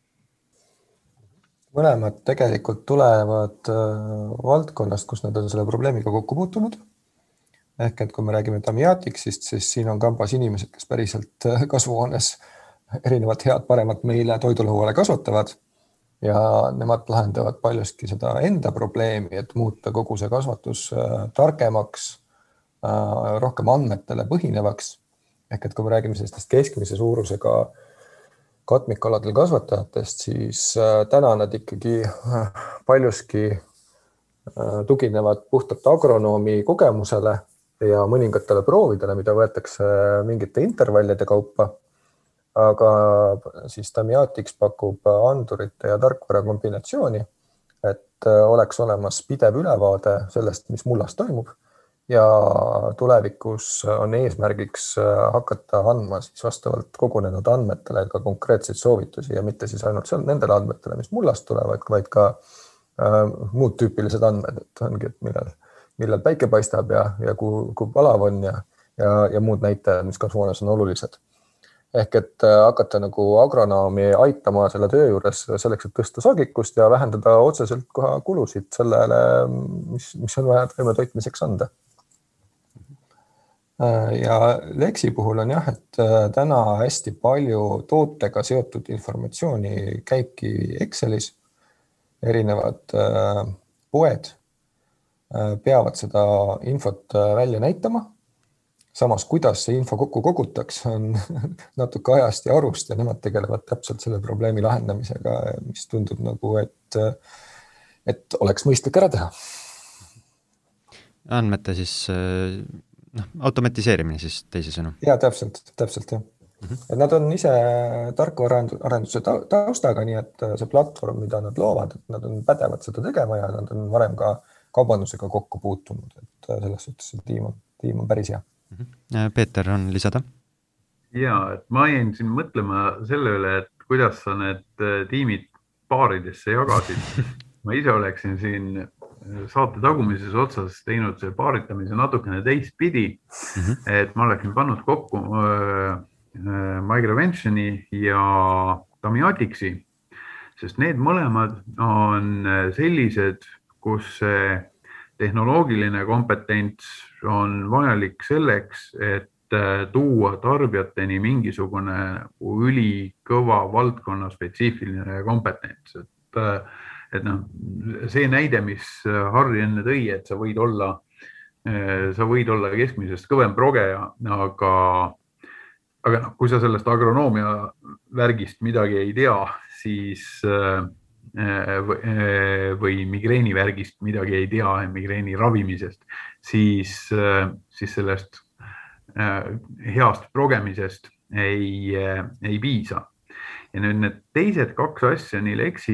Mõlemad tegelikult tulevad valdkonnast, kus nad on selle probleemiga kokku puutunud. Ehk et kui me räägime Damiaticsist, siis siin on kambas inimesed, kes päriselt kasvuhoones erinevat head paremat meile toidulauale kasvatavad ja nemad lahendavad paljuski seda enda probleemi, et muuta kogu see kasvatus targemaks, rohkem andmetele põhinevaks. Ehk et kui me räägime sellistest keskmise suurusega katmikaladel kasvatajatest, siis täna nad ikkagi paljuski tuginevad puhtalt agronoomi kogemusele ja mõningatele proovidele, mida võetakse mingite intervallide kaupa. Aga siis Damiatics pakub andurite ja tarkvara kombinatsiooni, et oleks olemas pidev ülevaade sellest, mis mullas toimub. Ja tulevikus on eesmärgiks hakata andma siis vastavalt kogunenud andmetele ka konkreetseid soovitusi ja mitte siis ainult seal nendele andmetele, mis mullast tulevad, vaid ka äh, muud tüüpilised andmed, et ongi, et millal, millal päike paistab ja, ja kui, kui palav on ja, ja, ja muud näitajad, mis kasvuhoones on olulised. Ehk et hakata nagu agronoomi aitama selle töö juures selleks, et tõsta sagikust ja vähendada otseselt koha kulusid sellele, mis, mis on vaja taime toitmiseks anda. Ja Lexi puhul on jah, et täna hästi palju tootega seotud informatsiooni käibki Excelis. Erinevad poed peavad seda infot välja näitama. Samas, kuidas see info kokku kogutaks, on natuke ajast ja arust ja nemad tegelevad täpselt selle probleemi lahendamisega, mis tundub nagu, et, et oleks mõistlik ära teha. Andmete siis... No, automatiseerimine siis teisisõnu. Ja täpselt, täpselt jah. Mm-hmm. Et nad on ise tarkvaraarenduse taustaga, nii et see platvorm, mida nad loovad, et nad on pädevad seda tegema ja nad on varem ka kaubandusega kokku puutunud, et selles suhtes see tiim on, tiim on päris hea. Mm-hmm. Peeter, on lisada? Ja, et ma jäin siin mõtlema selle üle, et kuidas sa need tiimid paaridesse jagasid. Ma ise oleksin siin saate tagumises otsas teinud see paaritamise natukene teistpidi, mm-hmm. et ma oleksin pannud kokku äh, Microventioni ja Damiaticsi, sest need mõlemad on sellised, kus see tehnoloogiline kompetents on vajalik selleks, et tuua tarbijateni mingisugune ülikõva valdkonna spetsiifiline kompetents, et et noh, see näide, mis Harri enne tõi, et sa võid olla, sa võid olla keskmisest kõvem progeja, aga, aga noh, kui sa sellest agronoomia värgist midagi ei tea, siis või migreeni värgist midagi ei tea, migreeni ravimisest, siis, siis sellest heast progemisest ei, ei piisa. Ja nüüd need teised kaks asja, nii Lexi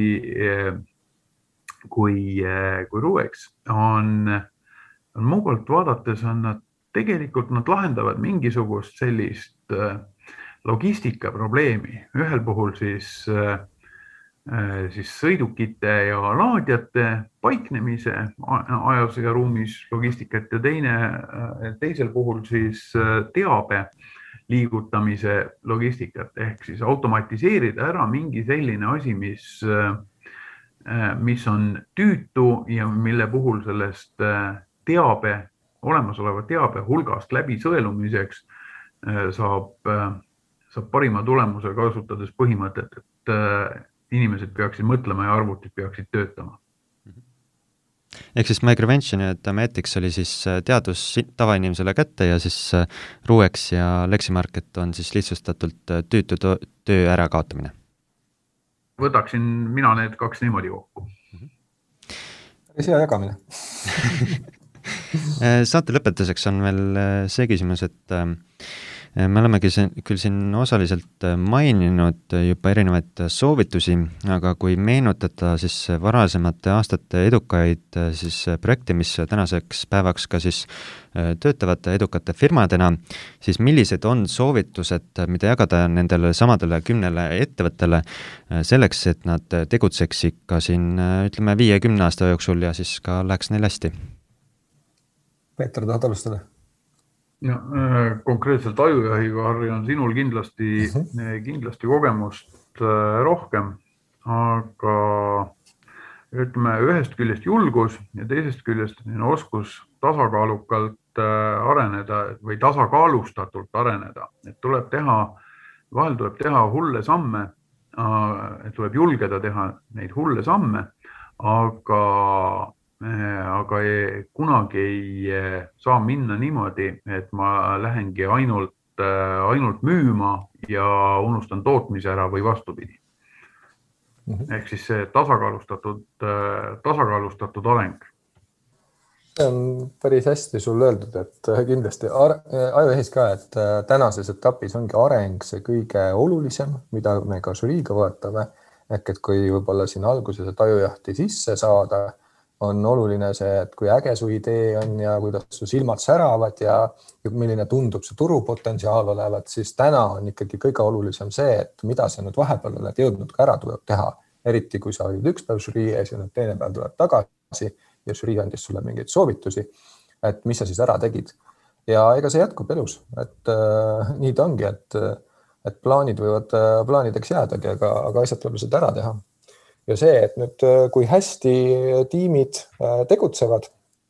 kui, kui Ruex on, on mu poolt vaadates on nad tegelikult nad lahendavad mingisugust sellist logistika probleemi. Ühel puhul siis, siis sõidukite ja laadjate paiknemise ajas ja ruumis logistikat ja teine, teisel puhul siis teabe liigutamise logistikat ehk siis automatiseerida ära mingi selline asi, mis mis on tüütu ja mille puhul sellest teabe, olemasoleva teabe hulgast läbi sõelumiseks saab, saab parima tulemuse kasutades põhimõtet, et inimesed peaksid mõtlema ja arvutid peaksid töötama. Ehk siis Microvention ja Damiatics oli siis teadus tavainimesele kätte ja siis Ruex ja Lexi Market on siis lihtsustatult tüütu töö ära kaotamine. Võtaksin mina need kaks niimoodi kokku. Päris hea jagamine. Saate lõpetuseks on veel see küsimus, et me olemegi siin, küll siin osaliselt maininud juba erinevaid soovitusi, aga kui meenutada siis varasemate aastate edukaid siis projekte, mis tänaseks päevaks ka siis töötavate edukate firmadena, siis millised on soovitused, mida jagada nendele samadele kümnele ettevõttele selleks, et nad tegutseks ikka siin, ütleme, viiekümne aasta jooksul ja siis ka läheks neil hästi? Peeter, tahad alustada? Ja, konkreetselt ajujahiga, Harri, on sinul kindlasti, uh-huh. kindlasti kogemust rohkem, aga ütleme, ühest küljest julgus ja teisest küljest oskus tasakaalukalt areneda või tasakaalustatult areneda. Et tuleb teha, vahel tuleb teha hulle samme, et tuleb julgeda teha neid hulle samme, aga aga ei, kunagi ei saa minna niimoodi, et ma lähengi ainult, ainult müüma ja unustan tootmise ära või vastupidi. Mm-hmm. Ehk siis see tasakaalustatud, tasakaalustatud areng. See on päris hästi sul öeldud, et kindlasti ajujahis ka, et tänases etapis ongi areng see kõige olulisem, mida me ka žüriiga vaatame. Ehk et kui võib-olla siin alguses et ajujahti sisse saada, on oluline see, et kui äge su idee on ja kuidas su silmad säravad ja milline tundub see turupotentsiaal olevat, siis täna on ikkagi kõige olulisem see, et mida sa nüüd vahepeal oled jõudnud ka ära tuleb teha. Eriti kui sa olid üks päev žürii ees ja nüüd teine päev tuleb tagasi ja žürii andis sulle mingeid soovitusi, et mis sa siis ära tegid. Ja ega see jätkub elus, et äh, nii ta ongi, et, et plaanid võivad äh, plaanideks jäädagi, aga, aga asjad tuleb lihtsalt ära teha. Ja see, et nüüd kui hästi tiimid tegutsevad,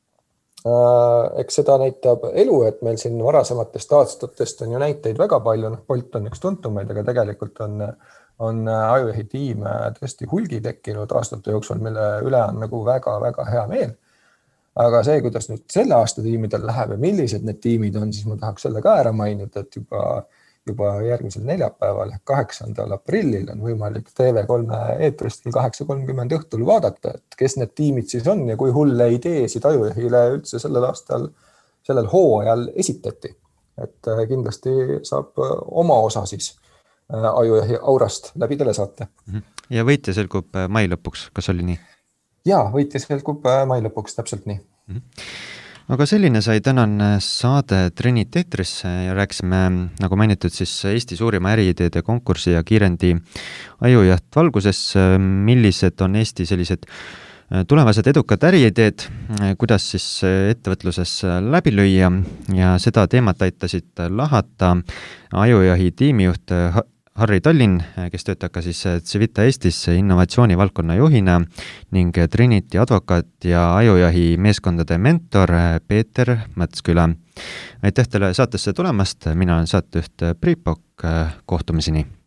eks seda näitab elu, et meil siin varasematest aastatest on ju näiteid väga palju, Bolt on üks tuntumaid, aga tegelikult on, on ajujahi tiim tõesti hulgi tekkinud aastate jooksul, mille üle on nagu väga, väga hea meel. Aga see, kuidas nüüd selle aasta tiimidel läheb ja millised need tiimid on, siis ma tahaks selle ka ära mainida, et juba juba järgmisel neljapäeval, kaheksandal aprillil on võimalik T V kolm eetrist kaheksa kolmkümmend õhtul vaadata, et kes need tiimid siis on ja kui hulle ideesid ajujahile üldse sellel aastal, sellel hooajal esitati. Et kindlasti saab oma osa siis ajujahi aurast läbi telesaate. Ja võitja selgub mai lõpuks, kas oli nii? Jaa, võitja selgub mai lõpuks, täpselt nii. Aga selline sai tänane saade Trinity eetrisse ja rääkisime, nagu mainitud, siis Eesti suurima äriideede konkursi ja kiirendi ajujaht valguses, millised on Eesti sellised tulevased edukad äriideed, kuidas siis ettevõtluses läbi lüüa ja seda teemat aitasid lahata ajujahi tiimijuht Harri Tallinn, kes töötab ka siis Civita Eestis innovatsiooni valdkonna juhina ning Trinity advokaat ja ajujahi meeskondade mentor Peeter Mätsküla. Aitäh teile saatesse tulemast, mina olen saatejuht Priit Pokk, kohtumiseni!